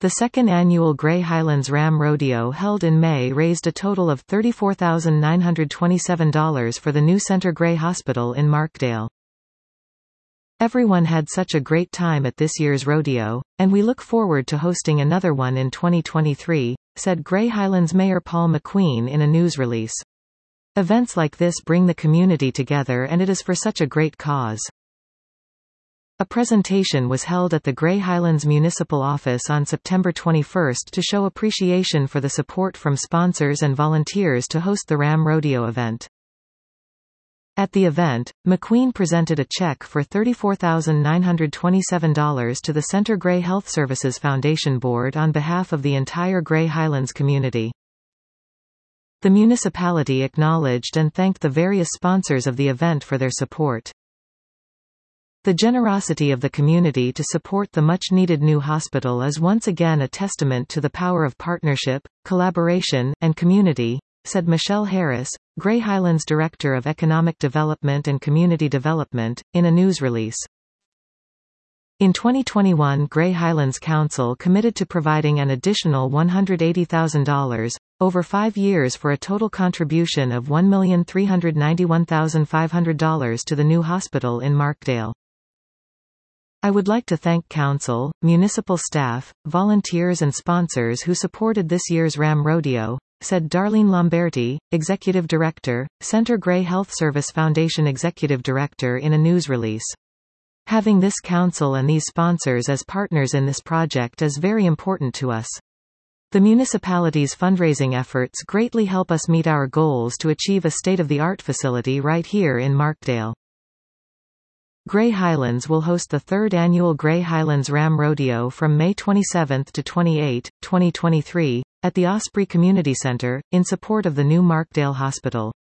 The second annual Grey Highlands Ram Rodeo held in May raised a total of $34,927 for the new Center Grey Hospital in Markdale. Everyone had such a great time at this year's rodeo, and we look forward to hosting another one in 2023, said Grey Highlands Mayor Paul McQueen in a news release. Events like this bring the community together, and it is for such a great cause. A presentation was held at the Grey Highlands Municipal Office on September 21 to show appreciation for the support from sponsors and volunteers to host the Ram Rodeo event. At the event, McQueen presented a check for $34,927 to the Center Grey Health Services Foundation Board on behalf of the entire Grey Highlands community. The municipality acknowledged and thanked the various sponsors of the event for their support. The generosity of the community to support the much-needed new hospital is once again a testament to the power of partnership, collaboration, and community, said Michelle Harris, Grey Highlands Director of Economic Development and Community Development, in a news release. In 2021, Grey Highlands Council committed to providing an additional $180,000, over 5 years for a total contribution of $1,391,500 to the new hospital in Markdale. I would like to thank Council, municipal staff, volunteers and sponsors who supported this year's Ram Rodeo, said Darlene Lamberti, Executive Director, Center Grey Health Service Foundation Executive Director in a news release. Having this council and these sponsors as partners in this project is very important to us. The municipality's fundraising efforts greatly help us meet our goals to achieve a state-of-the-art facility right here in Markdale. Grey Highlands will host the third annual Grey Highlands Ram Rodeo from May 27 to 28, 2023, at the Osprey Community Center, in support of the new Markdale Hospital.